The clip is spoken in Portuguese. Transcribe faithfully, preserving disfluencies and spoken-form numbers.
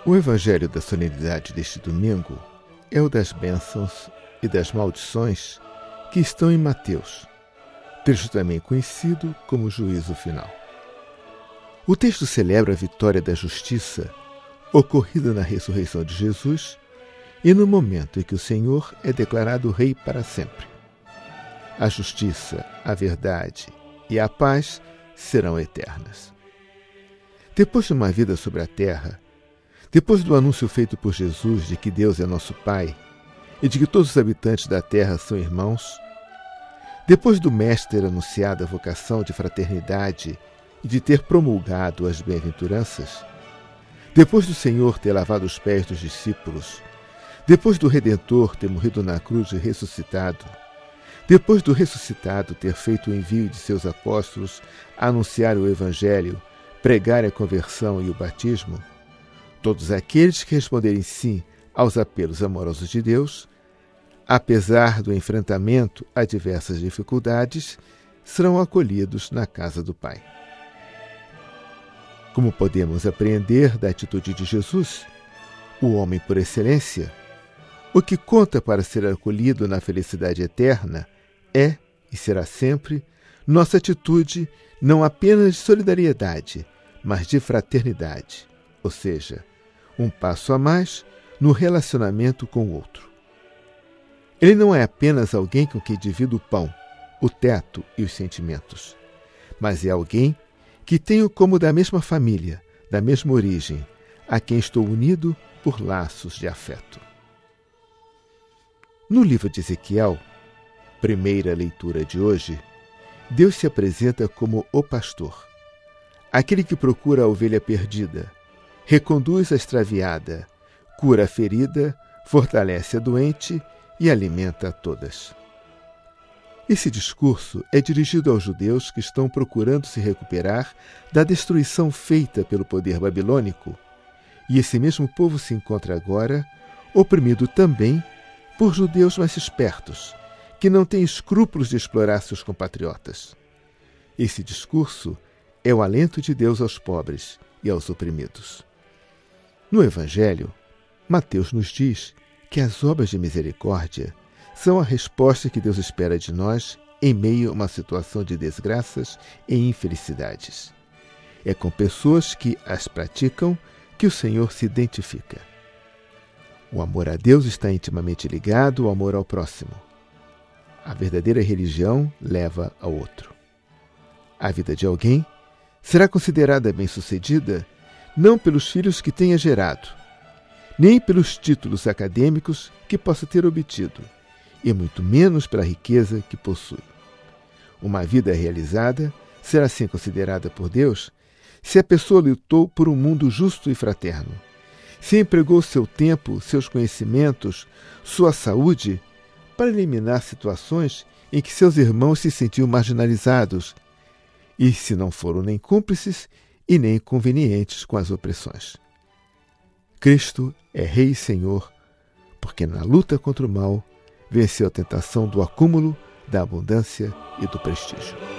O evangelho da solenidade deste domingo é o das bênçãos e das maldições que estão em Mateus, trecho também conhecido como juízo final. O texto celebra a vitória da justiça ocorrida na ressurreição de Jesus e no momento em que o Senhor é declarado Rei para sempre. A justiça, a verdade e a paz serão eternas. Depois de uma vida sobre a terra, depois do anúncio feito por Jesus de que Deus é nosso Pai e de que todos os habitantes da terra são irmãos, depois do Mestre ter anunciado a vocação de fraternidade e de ter promulgado as bem-aventuranças, depois do Senhor ter lavado os pés dos discípulos, depois do Redentor ter morrido na cruz e ressuscitado, depois do ressuscitado ter feito o envio de seus apóstolos a anunciar o Evangelho, pregar a conversão e o batismo, todos aqueles que responderem sim aos apelos amorosos de Deus, apesar do enfrentamento a diversas dificuldades, serão acolhidos na casa do Pai. Como podemos apreender da atitude de Jesus, o homem por excelência, o que conta para ser acolhido na felicidade eterna é, e será sempre, nossa atitude não apenas de solidariedade, mas de fraternidade, ou seja, um passo a mais no relacionamento com o outro. Ele não é apenas alguém com quem divido o pão, o teto e os sentimentos, mas é alguém que tenho como da mesma família, da mesma origem, a quem estou unido por laços de afeto. No livro de Ezequiel, primeira leitura de hoje, Deus se apresenta como o pastor, aquele que procura a ovelha perdida, reconduz a extraviada, cura a ferida, fortalece a doente e alimenta a todas. Esse discurso é dirigido aos judeus que estão procurando se recuperar da destruição feita pelo poder babilônico, e esse mesmo povo se encontra agora oprimido também por judeus mais espertos, que não têm escrúpulos de explorar seus compatriotas. Esse discurso é o alento de Deus aos pobres e aos oprimidos. No Evangelho, Mateus nos diz que as obras de misericórdia são a resposta que Deus espera de nós em meio a uma situação de desgraças e infelicidades. É com pessoas que as praticam que o Senhor se identifica. O amor a Deus está intimamente ligado ao amor ao próximo. A verdadeira religião leva ao outro. A vida de alguém será considerada bem-sucedida não pelos filhos que tenha gerado, nem pelos títulos acadêmicos que possa ter obtido, e muito menos pela riqueza que possui. Uma vida realizada será assim considerada por Deus se a pessoa lutou por um mundo justo e fraterno, se empregou seu tempo, seus conhecimentos, sua saúde para eliminar situações em que seus irmãos se sentiam marginalizados e se não foram nem cúmplices e nem convenientes com as opressões. Cristo é Rei e Senhor, porque na luta contra o mal venceu a tentação do acúmulo, da abundância e do prestígio.